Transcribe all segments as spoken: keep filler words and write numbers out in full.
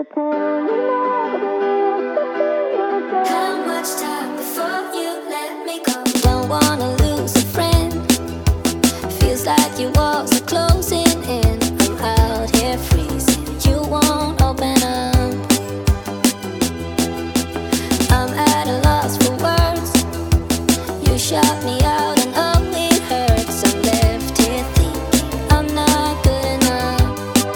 How much time before you let me go? Don't wanna lose a friend. Feels like your walls are closing in. I'm out here freezing. You won't open up. I'm at a loss for words. You shut me out and oh it hurts. I'm left here thinking I'm not good enough.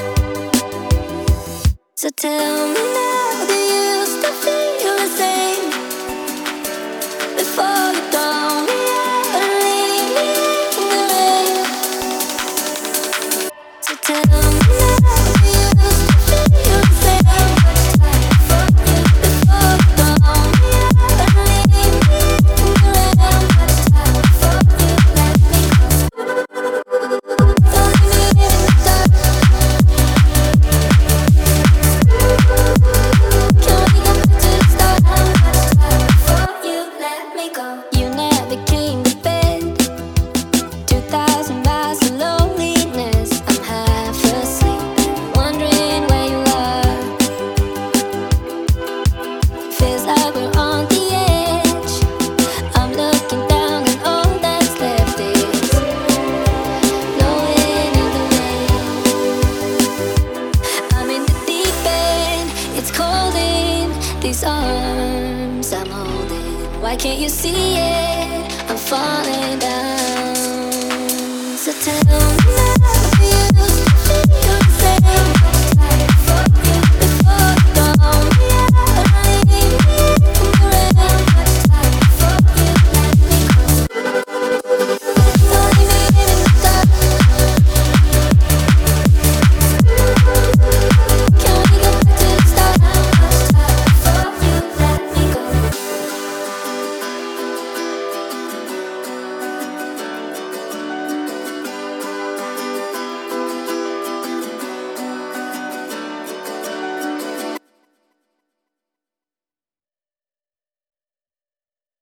So tell me now, do you still feel the same? Before you throw me out and leave me in the rain. So tell me now, do you still feel the same? Before you throw me out and leave me in the rain. Before you let me go. Don't leave me in the dark. Can we go back to the start? Before you let me go. You never came to bed. Two thousand miles of loneliness. I'm half asleep and wondering where you are. Feels like we're on the edge. I'm looking down and all that's left is blowing in the wind. I'm in the deep end. It's cold in these arms I'm holding. Why can't you see it? I'm falling down. So tell me now, do you still feel the same?